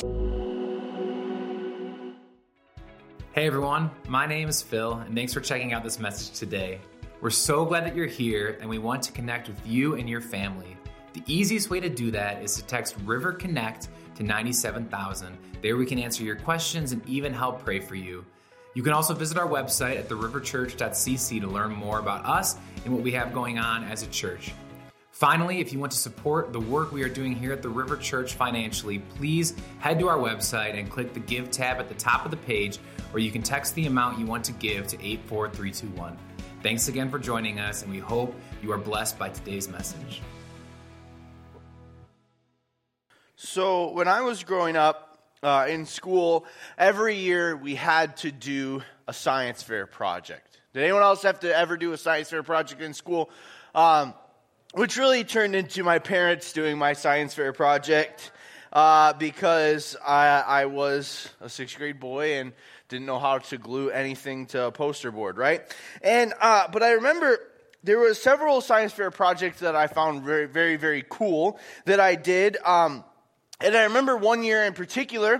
Hey everyone, my name is Phil, and thanks for checking out this message today. We're so glad that you're here, and we want to connect with you and your family. The easiest way to do that is to text River Connect to 97,000. There we can answer your questions and even help pray for you. You can also visit our website at theriverchurch.cc to learn more about us and what we have going on as a church. Finally, if you want to support the work we are doing here at the River Church financially, please head to our website and click the Give tab at the top of the page, or you can text the amount you want to give to 84321. Thanks again for joining us, and we hope you are blessed by today's message. So when I was growing up in school, every year we had to do a science fair project. Did anyone else have to ever do a science fair project in school? Which really turned into my parents doing my science fair project because I was a sixth grade boy and didn't know how to glue anything to a poster board, right? And but I remember there were several science fair projects that I found very, very, very cool that I did. And I remember one year in particular,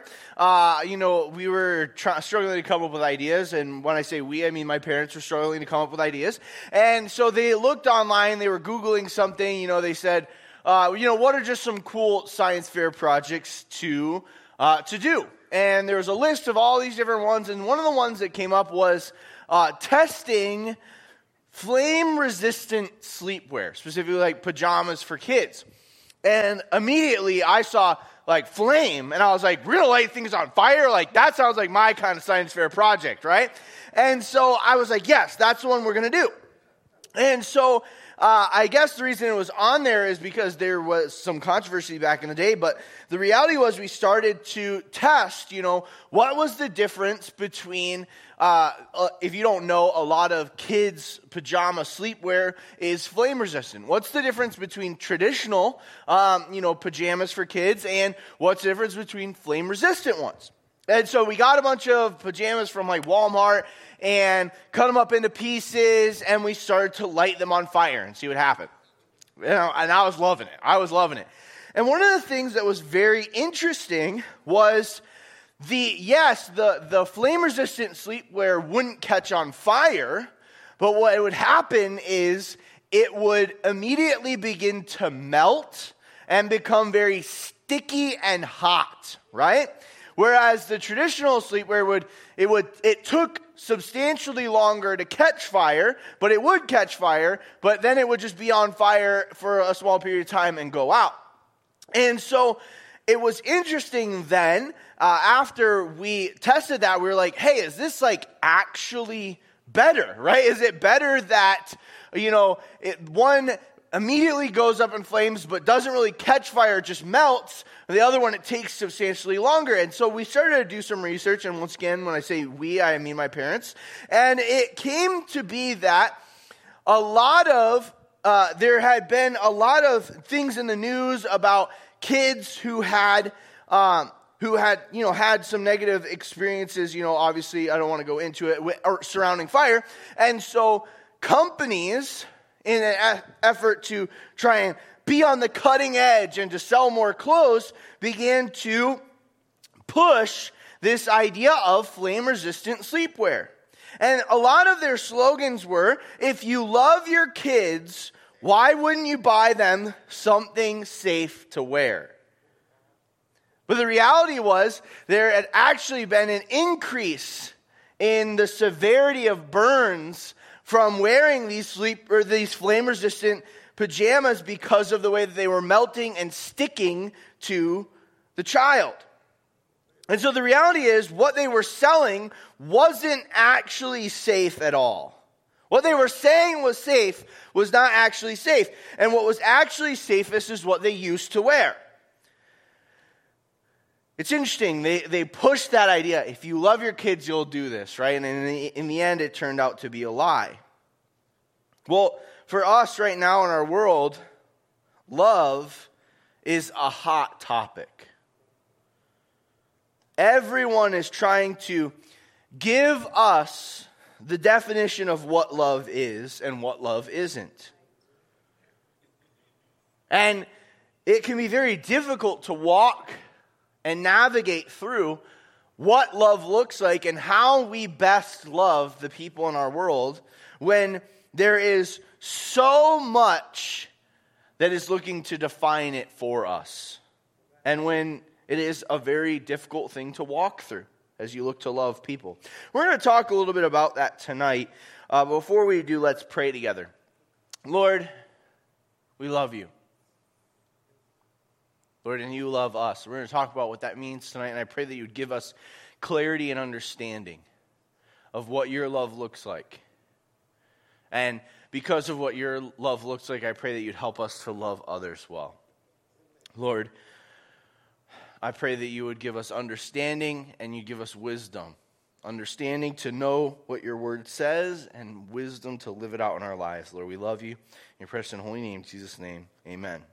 we were struggling to come up with ideas. And when I say we, I mean my parents were struggling to come up with ideas. And so they looked online, they were Googling something, they said, what are just some cool science fair projects to do? And there was a list of all these different ones. And one of the ones that came up was testing flame-resistant sleepwear, specifically like pajamas for kids. And immediately I saw flame, and I was like, we're gonna light things on fire? That sounds like my kind of science fair project, right? And so I was like, yes, that's the one we're gonna do. And so I guess the reason it was on there is because there was some controversy back in the day, but the reality was we started to test, what was the difference between, if you don't know, a lot of kids' pajama sleepwear is flame resistant. What's the difference between traditional, pajamas for kids, and what's the difference between flame resistant ones? And so we got a bunch of pajamas from Walmart and cut them up into pieces, and we started to light them on fire and see what happened. And I was loving it. And one of the things that was very interesting was the flame-resistant sleepwear wouldn't catch on fire, but what would happen is it would immediately begin to melt and become very sticky and hot, right? Whereas the traditional sleepwear it took substantially longer to catch fire, but it would catch fire, but then it would just be on fire for a small period of time and go out. And so it was interesting then, after we tested that, we were like, hey, is this actually better, right? Is it better that, one immediately goes up in flames but doesn't really catch fire, just melts. The other one, it takes substantially longer. And so we started to do some research, and once again, when I say we, I mean my parents. And it came to be that there had been a lot of things in the news about kids who had had some negative experiences, obviously I don't want to go into it, surrounding fire. And so companies, in an effort to try and be on the cutting edge and to sell more clothes, began to push this idea of flame-resistant sleepwear. And a lot of their slogans were, if you love your kids, why wouldn't you buy them something safe to wear? But the reality was there had actually been an increase in the severity of burns from wearing these flame-resistant pajamas because of the way that they were melting and sticking to the child. And so the reality is what they were selling wasn't actually safe at all. What they were saying was safe was not actually safe. And what was actually safest is what they used to wear. It's interesting, they pushed that idea, if you love your kids, you'll do this, right? And in the end, it turned out to be a lie. Well, for us right now in our world, love is a hot topic. Everyone is trying to give us the definition of what love is and what love isn't. And it can be very difficult to walk and navigate through what love looks like and how we best love the people in our world when there is so much that is looking to define it for us. And when it is a very difficult thing to walk through as you look to love people. We're going to talk a little bit about that tonight. Before we do, let's pray together. Lord, we love you. Lord, and you love us. We're going to talk about what that means tonight, and I pray that you would give us clarity and understanding of what your love looks like. And because of what your love looks like, I pray that you'd help us to love others well. Lord, I pray that you would give us understanding and you give us wisdom. Understanding to know what your word says and wisdom to live it out in our lives. Lord, we love you. In your precious and holy name, in Jesus' name, amen.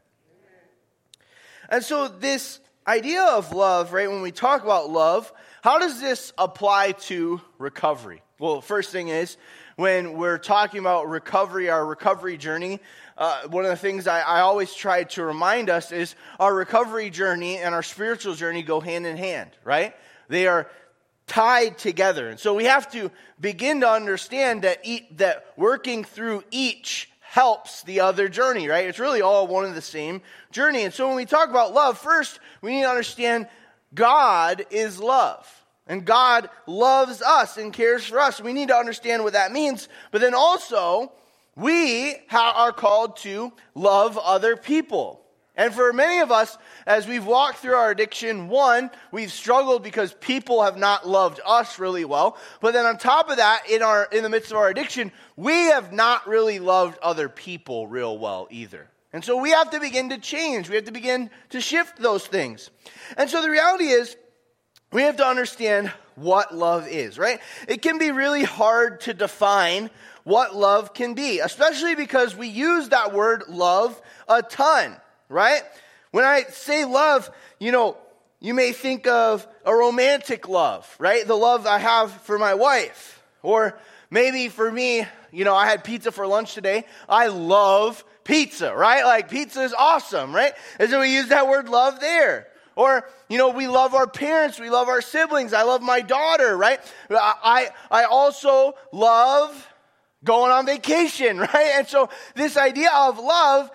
And so this idea of love, right, when we talk about love, how does this apply to recovery? Well, first thing is, when we're talking about recovery, our recovery journey, one of the things I always try to remind us is our recovery journey and our spiritual journey go hand in hand, right? They are tied together. And so we have to begin to understand that working through each helps the other journey, right? It's really all one and the same journey. And so when we talk about love, first, we need to understand God is love. And God loves us and cares for us. We need to understand what that means. But then also, we are called to love other people. And for many of us, as we've walked through our addiction, one, we've struggled because people have not loved us really well. But then on top of that, in the midst of our addiction, we have not really loved other people real well either. And so we have to begin to change. We have to begin to shift those things. And so the reality is, we have to understand what love is, right? It can be really hard to define what love can be, especially because we use that word love a ton. Right? When I say love, you may think of a romantic love, right? The love I have for my wife. Or maybe for me, I had pizza for lunch today. I love pizza, right? Like pizza is awesome, right? And so we use that word love there. Or, we love our parents. We love our siblings. I love my daughter, right? I also love going on vacation, right? And so this idea of love,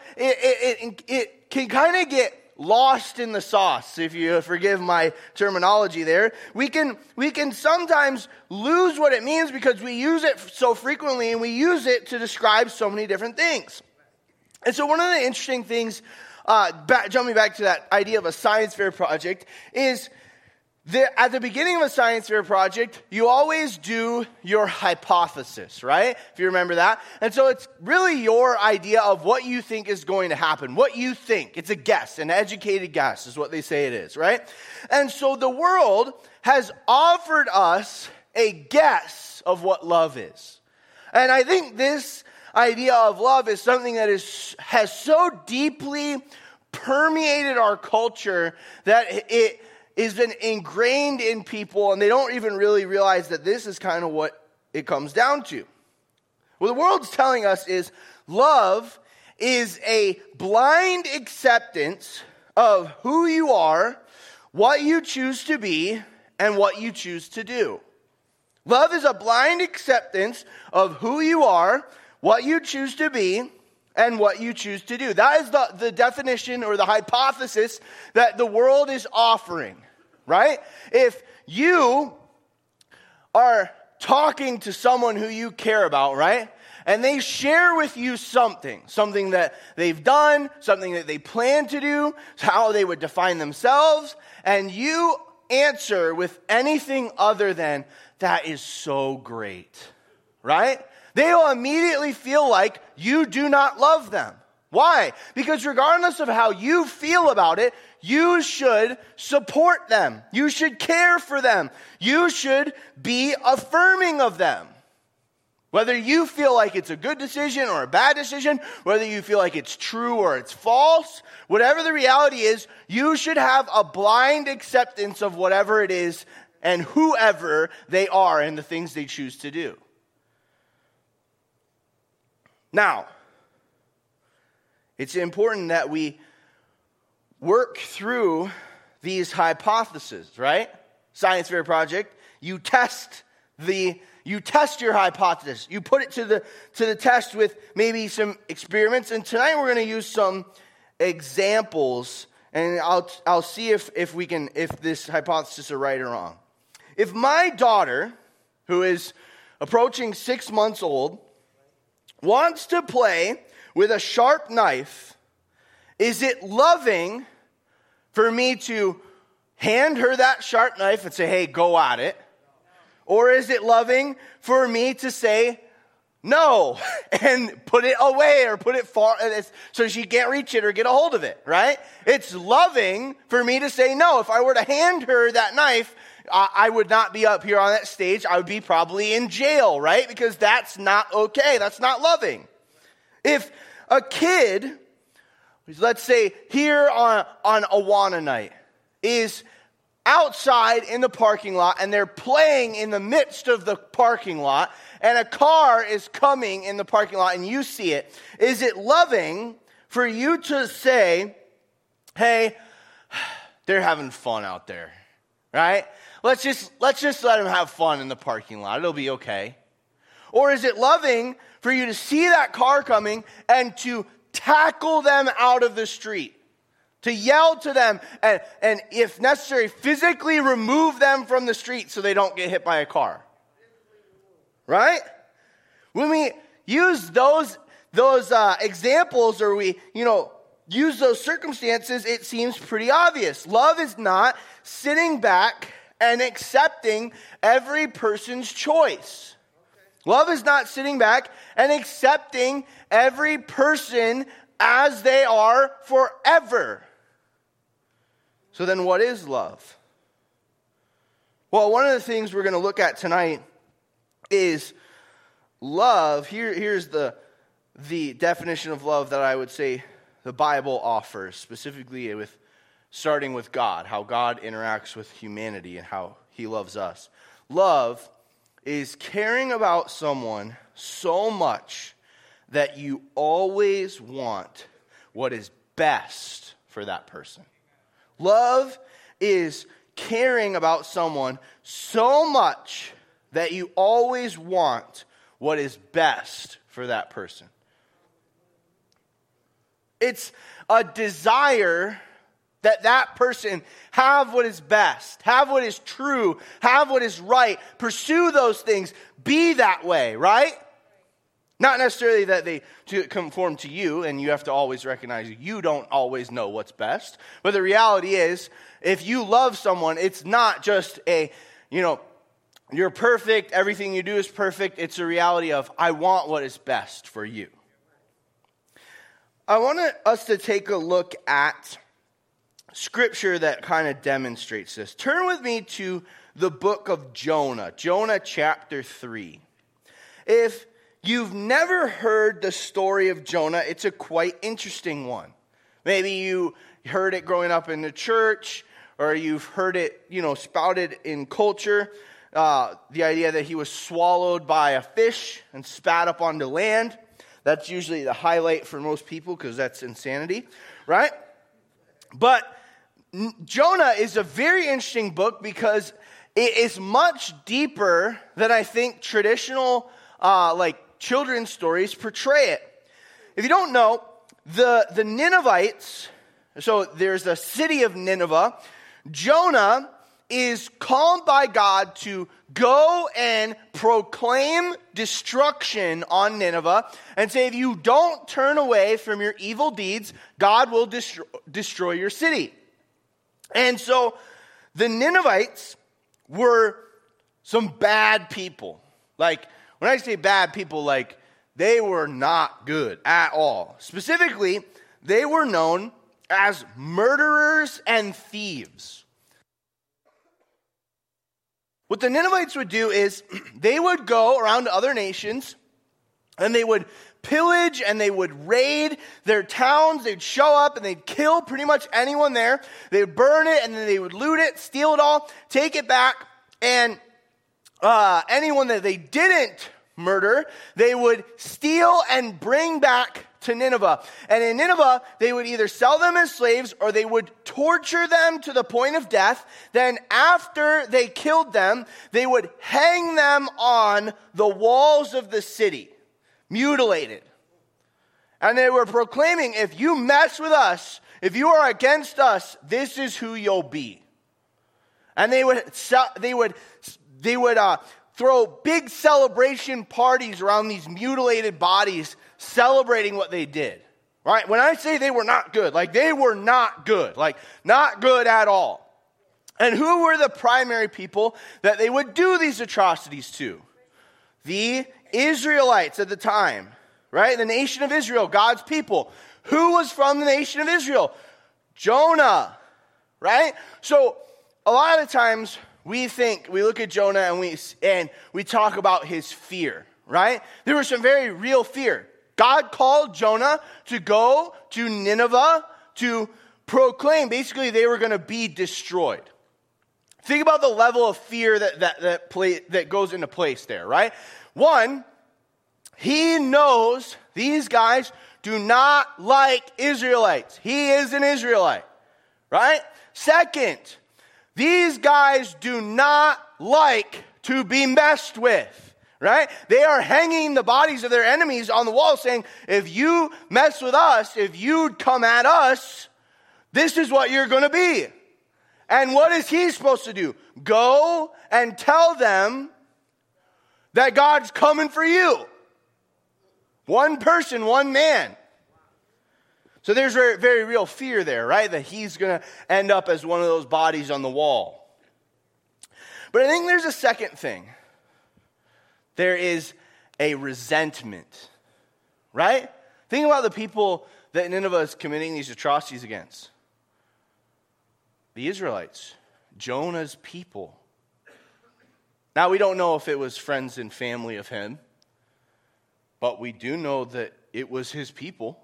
it can kind of get lost in the sauce, if you forgive my terminology there. We can sometimes lose what it means because we use it so frequently and we use it to describe so many different things. And so one of the interesting things, jumping back to that idea of a science fair project, is at the beginning of a science fair project, you always do your hypothesis, right? If you remember that. And so it's really your idea of what you think is going to happen, what you think. It's a guess, an educated guess is what they say it is, right? And so the world has offered us a guess of what love is. And I think this idea of love is something that has so deeply permeated our culture that it has been ingrained in people, and they don't even really realize that this is kind of what it comes down to. What the world's telling us is love is a blind acceptance of who you are, what you choose to be, and what you choose to do. Love is a blind acceptance of who you are, what you choose to be, and what you choose to do. That is the definition or the hypothesis that the world is offering, right? If you are talking to someone who you care about, right? And they share with you something that they've done, something that they plan to do, how they would define themselves, and you answer with anything other than, that is so great, right? They will immediately feel like you do not love them. Why? Because regardless of how you feel about it, you should support them. You should care for them. You should be affirming of them. Whether you feel like it's a good decision or a bad decision, whether you feel like it's true or it's false, whatever the reality is, you should have a blind acceptance of whatever it is and whoever they are and the things they choose to do. Now, it's important that we work through these hypotheses, right? Science fair project, you test your hypothesis. You put it to the test with maybe some experiments. And tonight we're going to use some examples, and I'll see if this hypothesis is right or wrong. If my daughter, who is approaching 6 months old, wants to play with a sharp knife, is it loving for me to hand her that sharp knife and say, hey, go at it? Or is it loving for me to say no and put it away or put it far so she can't reach it or get a hold of it, right? It's loving for me to say no. If I were to hand her that knife, I would not be up here on that stage. I would be probably in jail, right? Because that's not okay. That's not loving. If a kid, let's say here on Awana night, is outside in the parking lot and they're playing in the midst of the parking lot and a car is coming in the parking lot and you see it, is it loving for you to say, hey, they're having fun out there, right? Let's just let them have fun in the parking lot. It'll be okay. Or is it loving for you to see that car coming and to tackle them out of the street? To yell to them and if necessary, physically remove them from the street so they don't get hit by a car. Right? When we use those examples or we, use those circumstances, it seems pretty obvious. Love is not sitting back and accepting every person's choice. Love is not sitting back and accepting every person as they are forever. So then what is love? Well, one of the things we're going to look at tonight is love. Here's the definition of love that I would say the Bible offers, specifically starting with God, how God interacts with humanity and how he loves us. Love is caring about someone so much that you always want what is best for that person. Love is caring about someone so much that you always want what is best for that person. It's a desire that person have what is best, have what is true, have what is right, pursue those things, be that way, right? Not necessarily that they conform to you, and you have to always recognize you don't always know what's best. But the reality is, if you love someone, it's not just you're perfect, everything you do is perfect. It's a reality of, I want what is best for you. I want us to take a look at scripture that kind of demonstrates this. Turn with me to the book of Jonah, Jonah chapter 3. If you've never heard the story of Jonah, it's a quite interesting one. Maybe you heard it growing up in the church, or you've heard it, spouted in culture. The idea that he was swallowed by a fish and spat up onto land. That's usually the highlight for most people because that's insanity, right? But Jonah is a very interesting book because it is much deeper than I think traditional children's stories portray it. If you don't know, the Ninevites, so there's the city of Nineveh. Jonah is called by God to go and proclaim destruction on Nineveh and say, if you don't turn away from your evil deeds, God will destroy your city. And so the Ninevites were some bad people. Like, when I say bad people, they were not good at all. Specifically, they were known as murderers and thieves. What the Ninevites would do is they would go around to other nations and they would pillage and they would raid their towns. They'd show up and they'd kill pretty much anyone there. They would burn it and then they would loot it, steal it all, take it back. And anyone that they didn't murder, they would steal and bring back to Nineveh. And in Nineveh, they would either sell them as slaves or they would torture them to the point of death. Then after they killed them, they would hang them on the walls of the city, mutilated. And they were proclaiming, if you mess with us, if you are against us, this is who you'll be. And they would throw big celebration parties around these mutilated bodies, celebrating what they did. Right? When I say they were not good, like they were not good. Like not good at all. And who were the primary people that they would do these atrocities to? The Israelites at the time. Right? The nation of Israel, God's people. Who was from the nation of Israel? Jonah. Right? So a lot of times we look at Jonah and we talk about his fear, right? There was some very real fear. God called Jonah to go to Nineveh to proclaim. Basically, they were going to be destroyed. Think about the level of fear that goes into place there, right? One, he knows these guys do not like Israelites. He is an Israelite, right? Second, these guys do not like to be messed with, right? They are hanging the bodies of their enemies on the wall saying, if you mess with us, if you come at us, this is what you're going to be. And what is he supposed to do? Go and tell them that God's coming for you. One person, one man. So there's very, very real fear there, right? That he's going to end up as one of those bodies on the wall. But I think there's a second thing. There is a resentment, right? Think about the people that Nineveh is committing these atrocities against. The Israelites, Jonah's people. Now, we don't know if it was friends and family of him, but we do know that it was his people.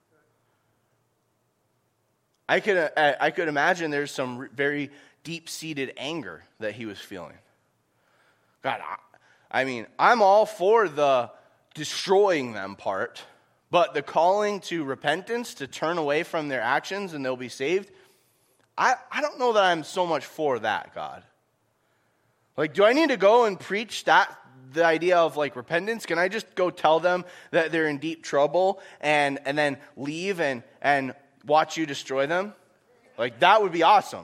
I could imagine there's some very deep-seated anger that he was feeling. God, I mean, I'm all for the destroying them part, but the calling to repentance, to turn away from their actions and they'll be saved, I don't know that I'm so much for that, God. Like, do I need to go and preach the idea of like repentance? Can I just go tell them that they're in deep trouble and then leave and watch you destroy them? Like, that would be awesome.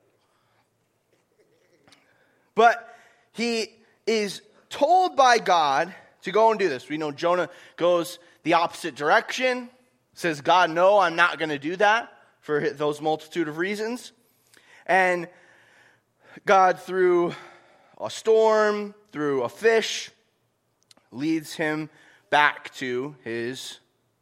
But he is told by God to go and do this. We know Jonah goes the opposite direction, says, God, no, I'm not going to do that for those multitude of reasons. And God, through a storm, through a fish, leads him back to his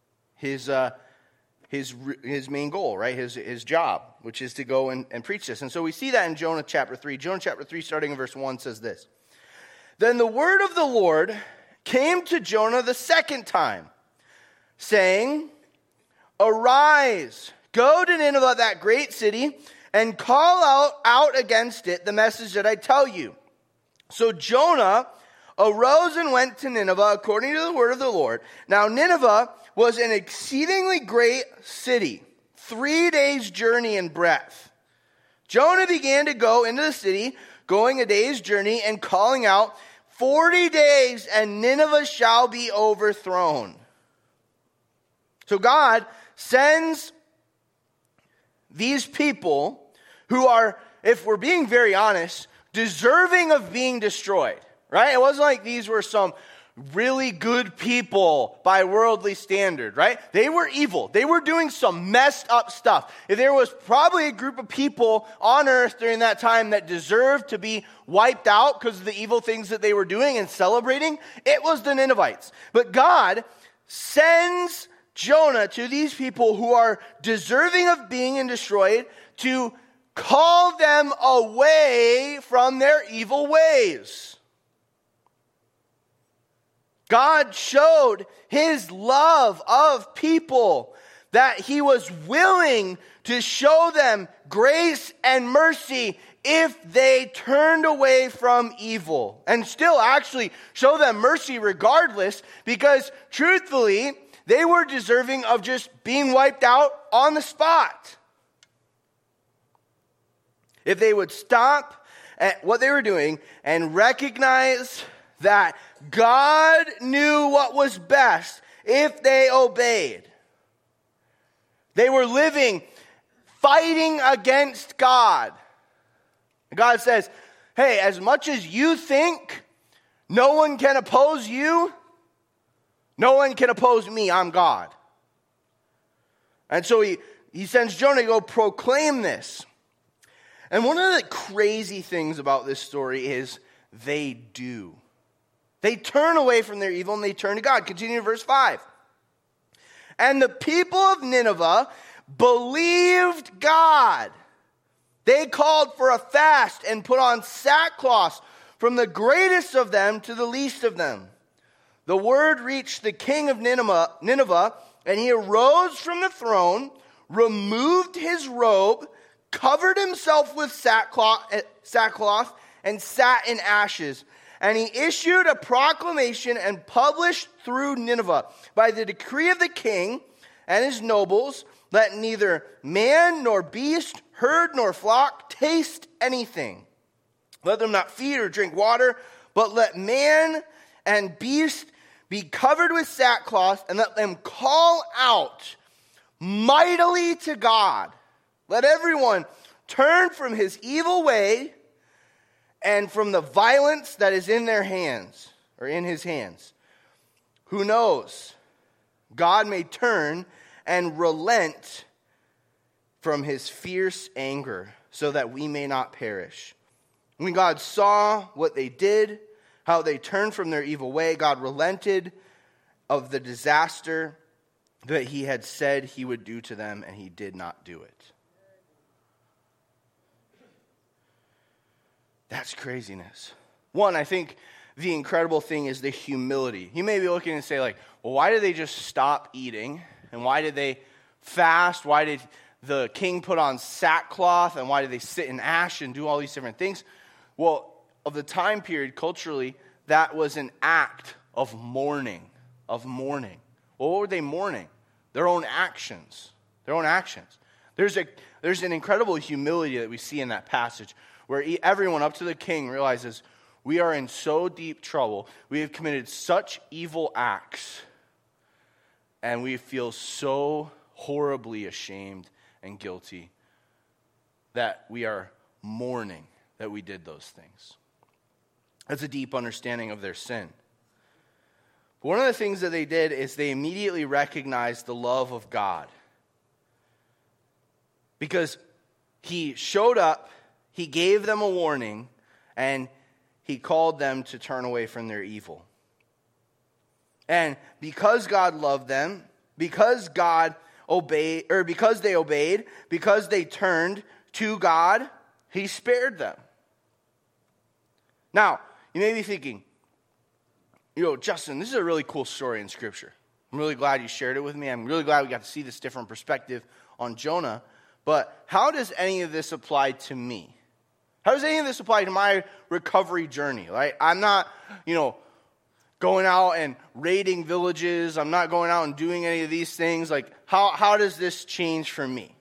main goal, right? His job, which is to go and preach this. And so we see that in Jonah chapter 3. Jonah chapter 3, starting in verse 1, says this. Then the word of the Lord came to Jonah the second time, saying, Arise, go to Nineveh, that great city, and call out against it the message that I tell you. So Jonah arose and went to Nineveh according to the word of the Lord. Now Nineveh was an exceedingly great city, 3 days' journey in breadth. Jonah began to go into the city, going a day's journey and calling out, 40 days and Nineveh shall be overthrown. So God sends these people who are, if we're being very honest, deserving of being destroyed, right? It wasn't like these were some really good people by worldly standard, right? They were evil. They were doing some messed up stuff. If there was probably a group of people on earth during that time that deserved to be wiped out because of the evil things that they were doing and celebrating, it was the Ninevites. But God sends Jonah to these people who are deserving of being destroyed to call them away from their evil ways. God showed his love of people, that he was willing to show them grace and mercy if they turned away from evil. And still actually show them mercy regardless, because truthfully, they were deserving of just being wiped out on the spot. If they would stop at what they were doing and recognize that God knew what was best if they obeyed. They were living, fighting against God. God says, hey, as much as you think no one can oppose you, no one can oppose me. I'm God. And so he sends Jonah to go proclaim this. And one of the crazy things about this story is they do. They turn away from their evil and they turn to God. Continue in verse 5. And the people of Nineveh believed God. They called for a fast and put on sackcloth from the greatest of them to the least of them. The word reached the king of Nineveh, and he arose from the throne, removed his robe, covered himself with sackcloth, and sat in ashes. And he issued a proclamation and published through Nineveh, by the decree of the king and his nobles, let neither man nor beast, herd nor flock taste anything. Let them not feed or drink water, but let man and beast be covered with sackcloth, and let them call out mightily to God. Let everyone turn from his evil way and from the violence that is in their hands, or in his hands. Who knows? God may turn and relent from his fierce anger, so that we may not perish. When God saw what they did, how they turned from their evil way, God relented of the disaster that he had said he would do to them, and he did not do it. That's craziness. One, I think the incredible thing is the humility. You may be looking and say, like, well, why did they just stop eating? And why did they fast? Why did the king put on sackcloth? And why did they sit in ash and do all these different things? Well, of the time period, culturally, that was an act of mourning. Well, what were they mourning? Their own actions. There's an incredible humility that we see in that passage, where everyone up to the king realizes, we are in so deep trouble. We have committed such evil acts, and we feel so horribly ashamed and guilty that we are mourning that we did those things. That's a deep understanding of their sin. But one of the things that they did is they immediately recognized the love of God. Because he showed up, he gave them a warning, and he called them to turn away from their evil. And because God loved them, because they obeyed, because they turned to God, he spared them. Now, you may be thinking, Justin, this is a really cool story in Scripture. I'm really glad you shared it with me. I'm really glad we got to see this different perspective on Jonah. But how does any of this apply to me? How does any of this apply to my recovery journey? Right? I'm not, going out and raiding villages. I'm not going out and doing any of these things. Like, how does this change for me?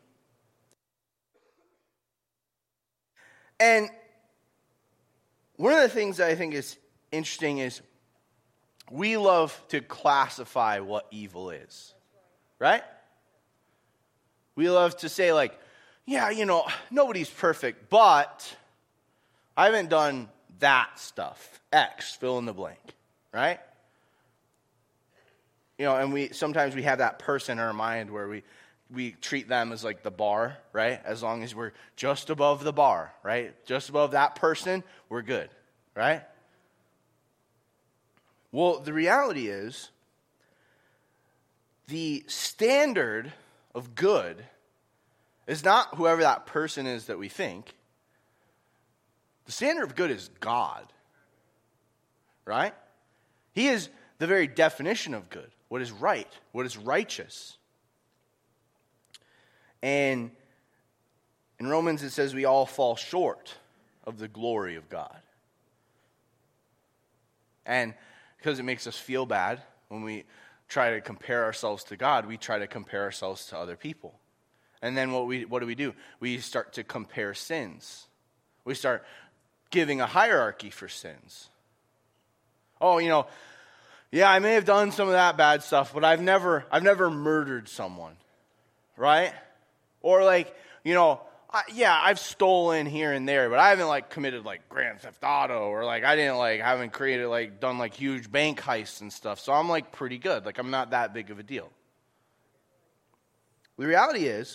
And one of the things that I think is interesting is we love to classify what evil is. Right? We love to say, like, yeah, nobody's perfect, but I haven't done that stuff. X, fill in the blank. Right? And sometimes we have that person in our mind where we treat them as like the bar, right? As long as we're just above the bar, right? Just above that person, we're good, right? Well, the reality is the standard of good is not whoever that person is that we think. The standard of good is God, right? He is the very definition of good, what is right, what is righteous. And in Romans it says we all fall short of the glory of God. And because it makes us feel bad when we try to compare ourselves to God, we try to compare ourselves to other people. And then what do? We start to compare sins. We start giving a hierarchy for sins. Oh, yeah, I may have done some of that bad stuff, but I've never murdered someone, right? Or I've stolen here and there, but I haven't committed Grand Theft Auto, or haven't done huge bank heists and stuff. So I'm pretty good. I'm not that big of a deal. The reality is,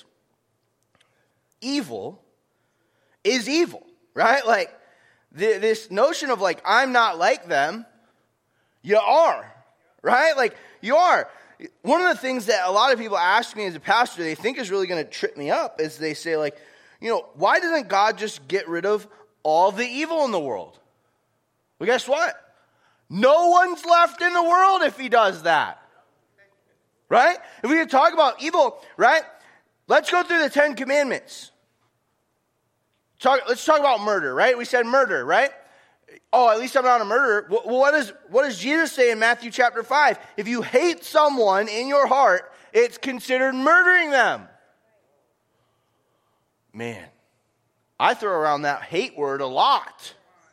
evil is evil, right? This notion of I'm not like them. You are, right? You are. One of the things that a lot of people ask me as a pastor, they think is really going to trip me up, is they say, why doesn't God just get rid of all the evil in the world? Well, guess what? No one's left in the world if he does that. Right? If we could talk about evil, right? Let's go through the 10 Commandments. Let's talk about murder, right? We said murder, right? Oh, at least I'm not a murderer. What does Jesus say in Matthew chapter 5? If you hate someone in your heart, it's considered murdering them. Man, I throw around that hate word a lot.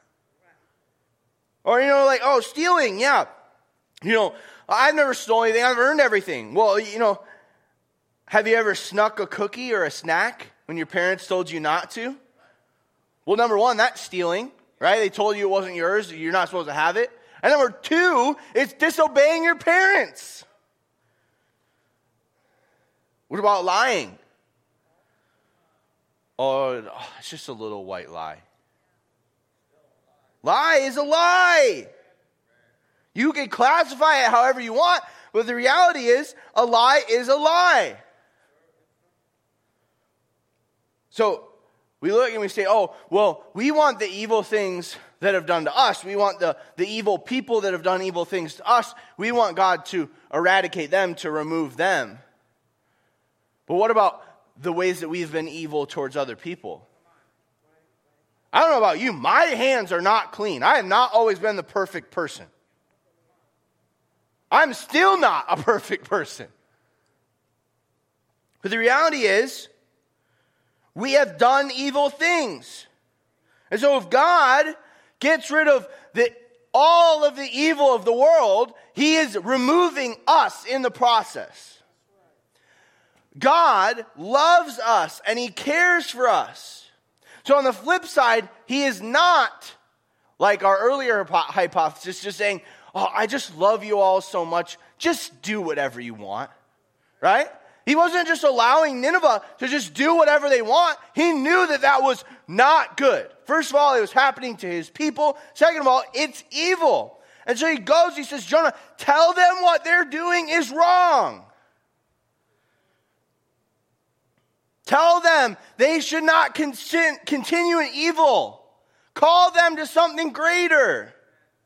Or, stealing, yeah. I've never stolen anything. I've earned everything. Well, have you ever snuck a cookie or a snack when your parents told you not to? Well, number one, that's stealing. Right? They told you it wasn't yours. You're not supposed to have it. And number two, it's disobeying your parents. What about lying? Oh, it's just a little white lie. Lie is a lie. You can classify it however you want, but the reality is, a lie is a lie. So, we look and we say, oh, well, we want the evil things that have done to us. We want the evil people that have done evil things to us. We want God to eradicate them, to remove them. But what about the ways that we've been evil towards other people? I don't know about you. My hands are not clean. I have not always been the perfect person. I'm still not a perfect person. But the reality is, we have done evil things. And so if God gets rid of all of the evil of the world, he is removing us in the process. God loves us and he cares for us. So on the flip side, he is not like our earlier hypothesis, just saying, oh, I just love you all so much. Just do whatever you want, right? He wasn't just allowing Nineveh to just do whatever they want. He knew that was not good. First of all, it was happening to his people. Second of all, it's evil. And so he goes, he says, Jonah, tell them what they're doing is wrong. Tell them they should not continue in evil. Call them to something greater.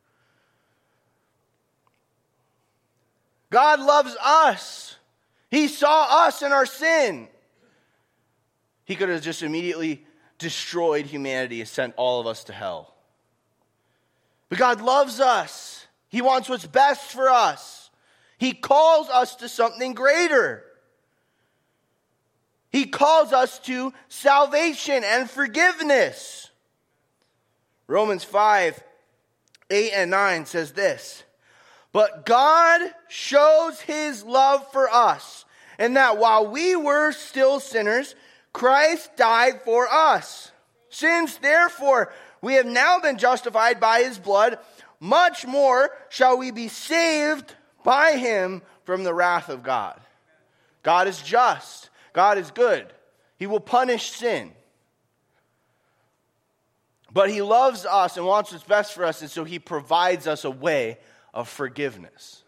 God loves us. He saw us in our sin. He could have just immediately destroyed humanity and sent all of us to hell. But God loves us. He wants what's best for us. He calls us to something greater. He calls us to salvation and forgiveness. Romans 5, 8 and 9 says this. But God shows his love for us, and that while we were still sinners, Christ died for us. Since therefore we have now been justified by his blood, much more shall we be saved by him from the wrath of God. God is just. God is good. He will punish sin. But he loves us and wants what's best for us, and so he provides us a way of forgiveness.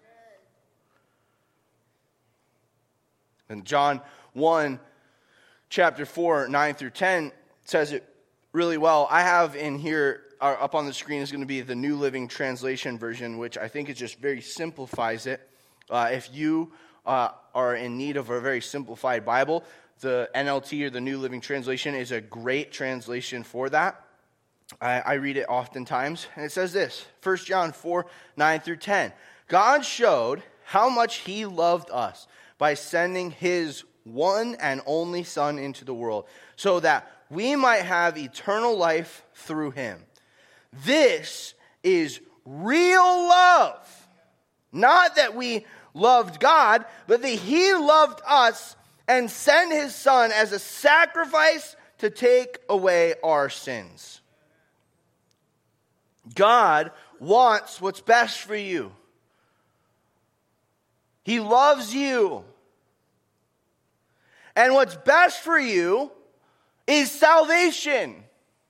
And John 1, chapter 4, 9 through 10 says it really well. I have in here, up on the screen is going to be the New Living Translation version, which I think it just very simplifies it. If you are in need of a very simplified Bible, the NLT or the New Living Translation is a great translation for that. I read it oftentimes, and it says this, 1 John 4, 9 through 10. God showed how much he loved us by sending his one and only Son into the world, so that we might have eternal life through him. This is real love. Not that we loved God, but that he loved us and sent his Son as a sacrifice to take away our sins. God wants what's best for you. He loves you. And what's best for you is salvation.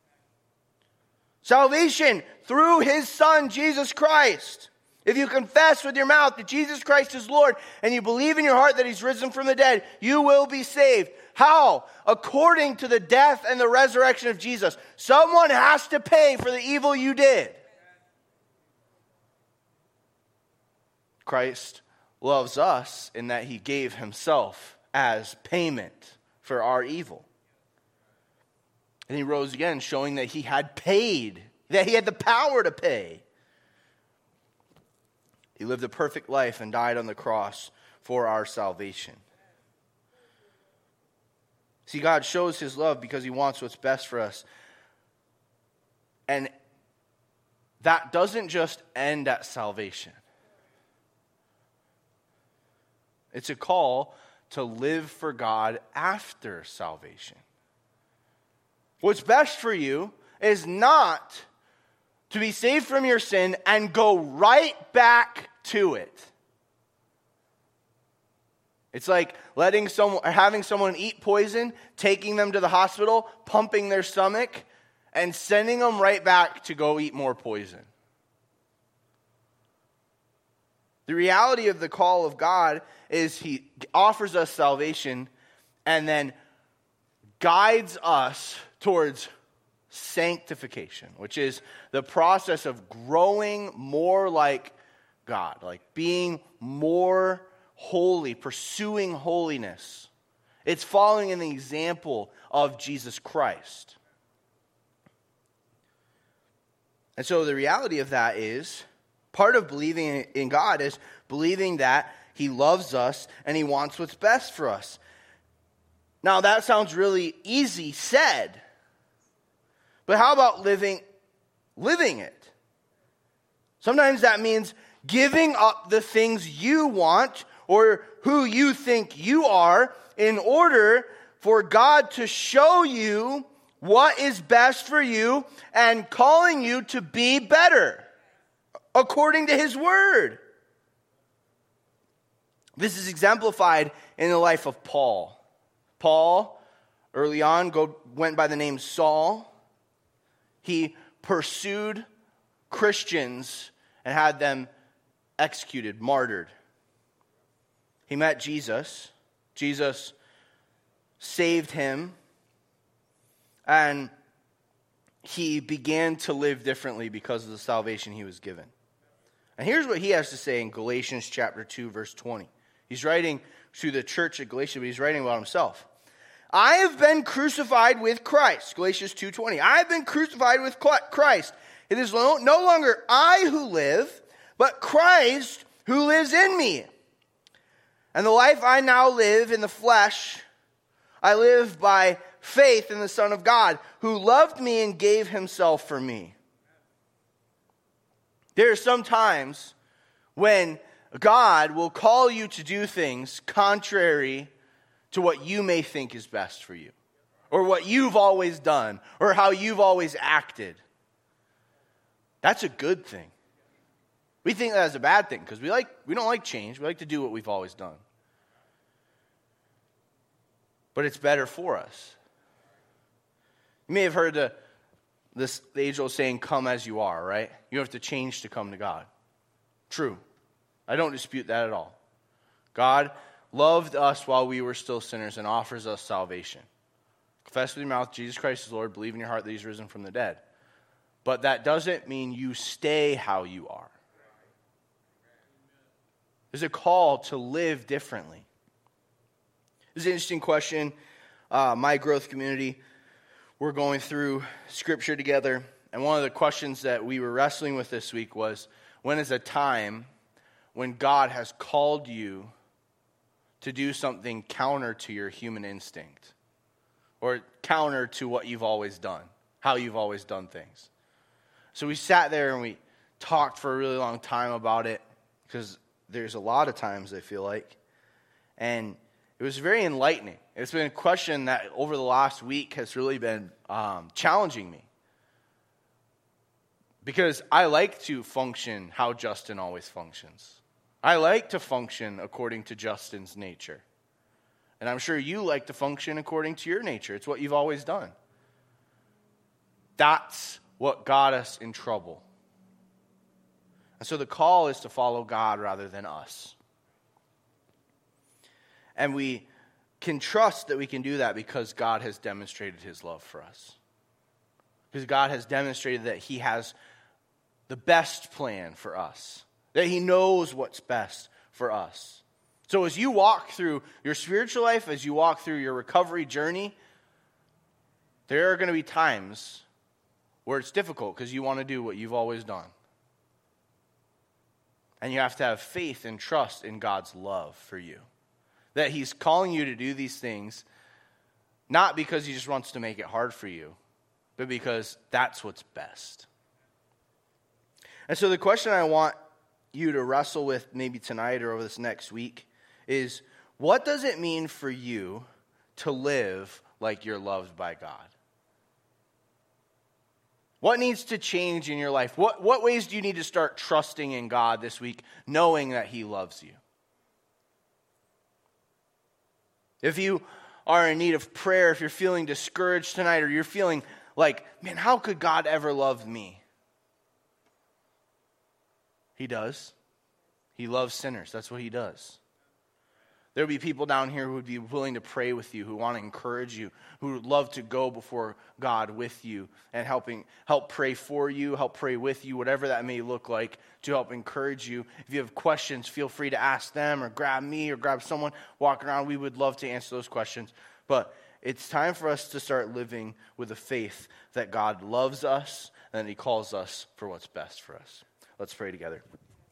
Salvation through his Son, Jesus Christ. If you confess with your mouth that Jesus Christ is Lord and you believe in your heart that he's risen from the dead, you will be saved. How? According to the death and the resurrection of Jesus. Someone has to pay for the evil you did. Christ loves us in that he gave himself as payment for our evil. And he rose again, showing that he had paid, that he had the power to pay. He lived a perfect life and died on the cross for our salvation. See, God shows his love because he wants what's best for us. And that doesn't just end at salvation. It's a call to live for God after salvation. What's best for you is not to be saved from your sin and go right back to it. It's like having someone eat poison, taking them to the hospital, pumping their stomach, and sending them right back to go eat more poison. The reality of the call of God is he offers us salvation and then guides us towards sanctification, which is the process of growing more like God, like being more holy, pursuing holiness. It's following in the example of Jesus Christ. And so the reality of that is, part of believing in God is believing that he loves us and he wants what's best for us. Now that sounds really easy said, but how about living it? Sometimes that means giving up the things you want or who you think you are in order for God to show you what is best for you and calling you to be better according to his word. This is exemplified in the life of Paul. Paul, early on, went by the name Saul. He pursued Christians and had them executed, martyred. He met Jesus. Jesus saved him. And he began to live differently because of the salvation he was given. And here's what he has to say in Galatians chapter 2, verse 20. He's writing to the church at Galatia, but he's writing about himself. I have been crucified with Christ. Galatians 2:20. I have been crucified with Christ. It is no longer I who live, but Christ who lives in me. And the life I now live in the flesh, I live by faith in the Son of God, who loved me and gave himself for me. There are some times when God will call you to do things contrary to what you may think is best for you, or what you've always done, or how you've always acted. That's a good thing. We think that is a bad thing because we don't like change. We like to do what we've always done. But it's better for us. You may have heard the age-old saying, come as you are, right? You don't have to change to come to God. True. I don't dispute that at all. God loved us while we were still sinners and offers us salvation. Confess with your mouth Jesus Christ is Lord. Believe in your heart that he's risen from the dead. But that doesn't mean you stay how you are. There's a call to live differently. This is an interesting question. My growth community, we're going through scripture together. And one of the questions that we were wrestling with this week was, when is a time when God has called you to do something counter to your human instinct or counter to what you've always done, how you've always done things. So we sat there and we talked for a really long time about it, because there's a lot of times, I feel like, and it was very enlightening. It's been a question that over the last week has really been challenging me, because I like to function how Justin always functions. I like to function according to Justin's nature. And I'm sure you like to function according to your nature. It's what you've always done. That's what got us in trouble. And so the call is to follow God rather than us. And we can trust that we can do that because God has demonstrated his love for us. Because God has demonstrated that he has the best plan for us. That he knows what's best for us. So as you walk through your spiritual life, as you walk through your recovery journey, there are going to be times where it's difficult because you want to do what you've always done. And you have to have faith and trust in God's love for you. That he's calling you to do these things, not because he just wants to make it hard for you, but because that's what's best. And so the question I want you to wrestle with maybe tonight or over this next week is, what does it mean for you to live like you're loved by God? What needs to change in your life? What ways do you need to start trusting in God this week, knowing that he loves you? If you are in need of prayer, if you're feeling discouraged tonight, or you're feeling like, man, how could God ever love me? He does. He loves sinners. That's what he does. There will be people down here who would be willing to pray with you, who want to encourage you, who would love to go before God with you and help pray for you, help pray with you, whatever that may look like, to help encourage you. If you have questions, feel free to ask them or grab me or grab someone walking around. We would love to answer those questions. But it's time for us to start living with a faith that God loves us and that he calls us for what's best for us. Let's pray together.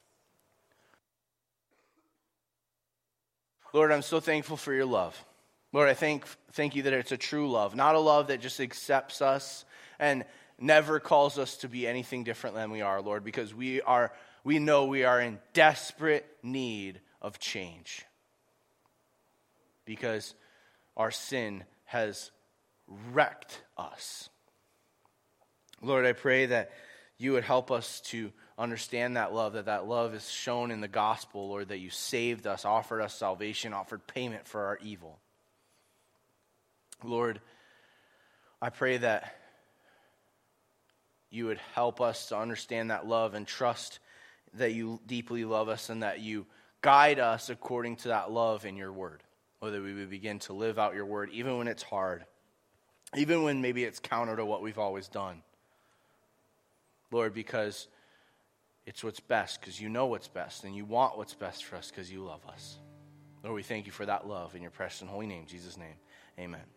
Lord, I'm so thankful for your love. Lord, I thank you that it's a true love, not a love that just accepts us and never calls us to be anything different than we are, Lord, because we know we are in desperate need of change. Because our sin has wrecked us. Lord, I pray that you would help us to understand that love is shown in the gospel, Lord, that you saved us, offered us salvation, offered payment for our evil. Lord, I pray that you would help us to understand that love and trust that you deeply love us and that you guide us according to that love in your word. Lord, that we would begin to live out your word even when it's hard, even when maybe it's counter to what we've always done. Lord, because it's what's best, because you know what's best, and you want what's best for us because you love us. Lord, we thank you for that love in your precious and holy name, Jesus' name. Amen.